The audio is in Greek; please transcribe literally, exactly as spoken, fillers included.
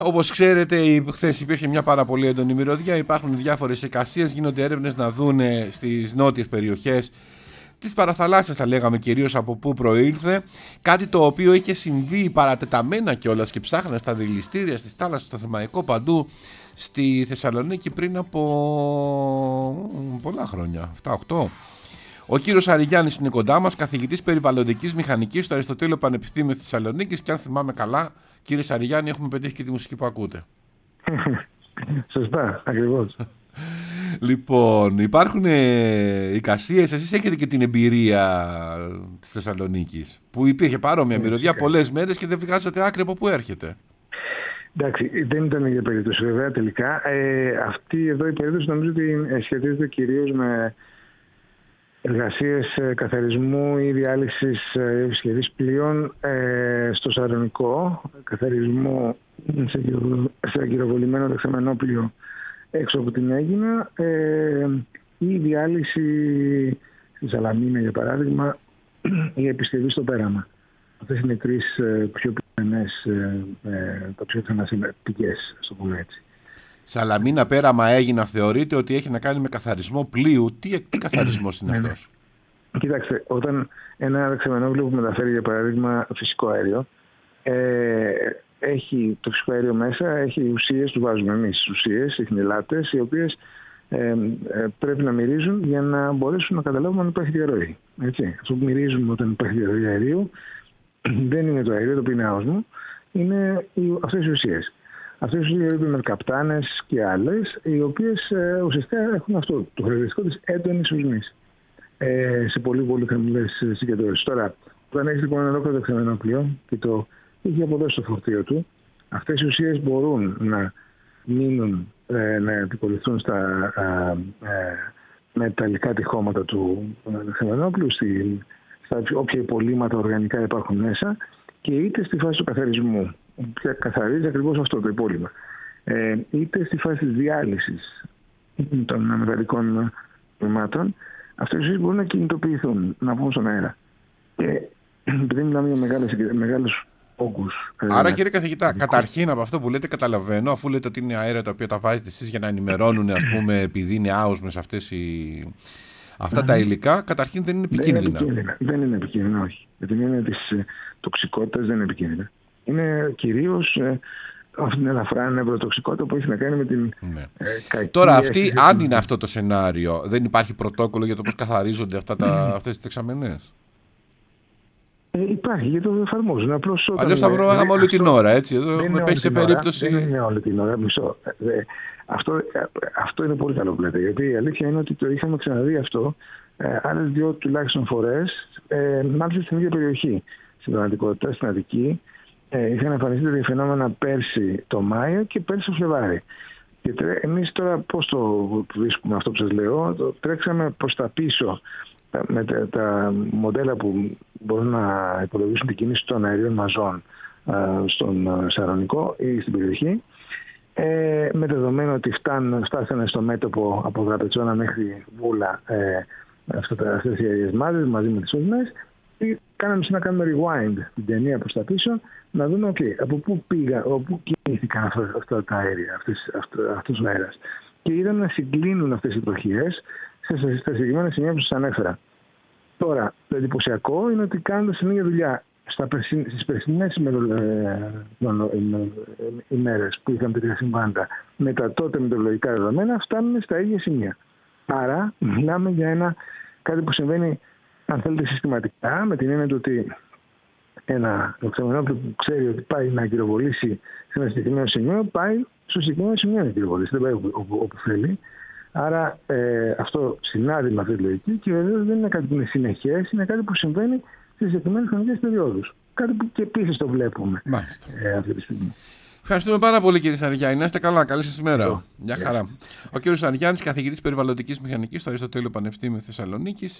Όπως ξέρετε, χθες υπήρχε μια πάρα πολύ έντονη μυρωδιά. Υπάρχουν διάφορες εικασίες, γίνονται έρευνες να δούνε στις νότιες περιοχές της παραθαλάσσιας, θα λέγαμε, κυρίως από πού προήλθε. Κάτι το οποίο είχε συμβεί παρατεταμένα κιόλας και ψάχνανε στα δηληστήρια, στη θάλασσα, στο Θεμαϊκό, παντού στη Θεσσαλονίκη πριν από πολλά χρόνια, επτά οκτώ. Ο κύριος Αριγιάννης είναι κοντά μας, καθηγητής περιβαλλοντικής μηχανικής στο Αριστοτέλειο Πανεπιστήμιο Θεσσαλονίκης, και αν θυμάμαι καλά, κύριε Αριγιάννη, έχουμε πετύχει και τη μουσική που ακούτε. Σωστά, ακριβώς. Λοιπόν, υπάρχουν ε, εικασίες, εσείς έχετε και την εμπειρία της Θεσσαλονίκης, που υπήρχε παρόμοια μυρωδιά πολλές μέρες και δεν βγάζατε άκρη από πού έρχεται. Εντάξει, δεν ήταν η περίπτωση βέβαια τελικά. Ε, αυτή εδώ η περίπτωση νομίζω ότι σχετίζεται κυρίως με εργασίες καθαρισμού ή διάλυσης σχεδής πλοίων ε, στο Σαρονικό, καθαρισμό σε αγκυροβολημένο δεξαμενόπλοιο έξω από την Αίγινα, ε, ή διάλυση στη Σαλαμίνα για παράδειγμα, ή επισκευή στο Πέραμα. Αυτές είναι οι τρεις ε, πιο πιθανές, ε, ε, τα πιο πιθανές πηγές, στο πούμε έτσι. Σαλαμίνα, Πέραμα, Αίγινα, θεωρείτε ότι έχει να κάνει με καθαρισμό πλοίου. Τι, τι καθαρισμός είναι αυτός? Κοιτάξτε, όταν ένα δεξαμενόπλοιο που μεταφέρει για παράδειγμα φυσικό αέριο, ε, έχει το φυσικό αέριο μέσα, έχει ουσίες, του βάζουμε εμείς ουσίες, ιχνηλάτες, οι οποίες ε, ε, πρέπει να μυρίζουν για να μπορέσουν να καταλάβουμε αν υπάρχει διαρροή. Έτσι. Αυτό που μυρίζουμε όταν υπάρχει διαρροή αερίου δεν είναι το αέριο, το οποίο είναι άοσμο, είναι οι, αυτές οι ουσίες. Αυτές οι ουσίες είναι καπτάνες και άλλες, οι οποίες ε, ουσιαστικά έχουν αυτό το χαρακτηριστικό της έντονης ουσμής ε, σε πολύ πολύ χαμηλές συγκεντρώσεις. Τώρα, όταν έχεις λοιπόν ένα ολόκληρο δεξαμενόπλοιο και το έχει αποδώσει το φορτίο του, αυτές οι ουσίες μπορούν να μείνουν, ε, να επικολληθούν στα ε, ε, μεταλλικά τυχώματα του δεξαμενόπλου, στα όποια υπολείμματα οργανικά υπάρχουν μέσα, και είτε στη φάση του καθαρισμού, που καθαρίζει ακριβώς αυτό το υπόλοιμα, ε, είτε στη φάση της διάλυσης των μεταλλικών τμήματων, αυτές οι ουσίες μπορούν να κινητοποιηθούν, να βγουν στον αέρα. Και επειδή μιλάμε για μεγάλες, μεγάλους όγκους. Άρα ε, κύριε καθηγητά, ειδικούς. Καταρχήν από αυτό που λέτε καταλαβαίνω, αφού λέτε ότι είναι αέρια τα οποία τα βάζετε εσείς για να ενημερώνουν, ας πούμε, επειδή είναι άοσμες αυτές οι... αυτά τα υλικά, καταρχήν δεν είναι επικίνδυνα. Δεν είναι επικίνδυνα, δεν είναι επικίνδυνα, όχι. Για την έννοια της τοξικότητας δεν είναι επικίνδυνα. Είναι κυρίως ε, αυτή την ελαφρά νευροτοξικότητα που έχει να κάνει με την ναι. ε, κακή... Τώρα αυτή, αν είναι αυτό το σενάριο, δεν υπάρχει πρωτόκολλο για το πώς καθαρίζονται αυτά τα, αυτές τις δεξαμενές? Ε, υπάρχει, γιατί το εφαρμόζουν. Αλλιώς θα προβάγαμε όλη την ώρα, έτσι. Εδώ έχουμε πέσει σε περίπτωση... Δεν είναι όλη την ώρα, μισό. Ε, αυτό, αυτό είναι πολύ καλό που λέτε, γιατί η αλήθεια είναι ότι το είχαμε ξαναδεί αυτό ε, άλλες δύο τουλάχιστον φορές, ε, μάλιστα στην ίδια περιοχή. Στην πραγματικότητα, στην Αττική, ε, είχαν εμφανιστεί τέτοια φαινόμενα πέρσι το Μάιο και πέρσι το Φλεβάρι. Και τρέ, εμείς τώρα πώς το βρίσκουμε αυτό που σας λέω? Το τρέξαμε προς τα πίσω με τα, τα μοντέλα που μπορούν να υπολογίσουν την κίνηση των αερίων μαζών ε, στον Σαρονικό ή στην περιοχή, ε, με δεδομένο ότι φτάν, φτάσανε στο μέτωπο από Δραπετσόνα μέχρι Βούλα ε, αυτές οι αέριες μάζες μαζί με τις οσμές, και κάναμε να κάνουμε rewind την ταινία προς τα πίσω, να δούμε okay, από πού πήγα, από πού κινήθηκαν αυτά, αυτά τα αέρια, αυτές, αυτό, αυτός ο αέρας. Και είδαμε να συγκλίνουν αυτές οι τροχιές στα συγκεκριμένα σημεία που σας ανέφερα. Τώρα, το εντυπωσιακό είναι ότι κάνοντας την ίδια δουλειά στις περσινές ημέρες που είχαν τέτοια συμβάντα με τα τότε μετεωρολογικά δεδομένα, φτάνουμε στα ίδια σημεία. Άρα, μιλάμε για ένα, κάτι που συμβαίνει, αν θέλετε, συστηματικά, με την έννοια του ότι ένα δεξαμενόπλοιο που ξέρει ότι πάει να αγκυροβολήσει σε ένα συγκεκριμένο σημείο, πάει στο συγκεκριμένο σημείο να αγκυροβολήσει, δεν πάει όπου, όπου, όπου θέλει. Άρα ε, αυτό συνάδει με αυτή τη λογική και βεβαίως δεν είναι κάτι που είναι συνεχές, είναι κάτι που συμβαίνει στις συγκεκριμένες χρονικές περιόδους. Κάτι που και επίσης το βλέπουμε ε, αυτή τη στιγμή. Ευχαριστούμε πάρα πολύ κύριε Σαριγιάννη. Να είστε καλά. Καλή σας ημέρα. Γεια χαρά. Ο κύριος Σαριγιάννης, καθηγητής περιβαλλοντικής μηχανικής στο Αριστοτέλειο Πανεπιστήμιο Θεσσαλονίκης.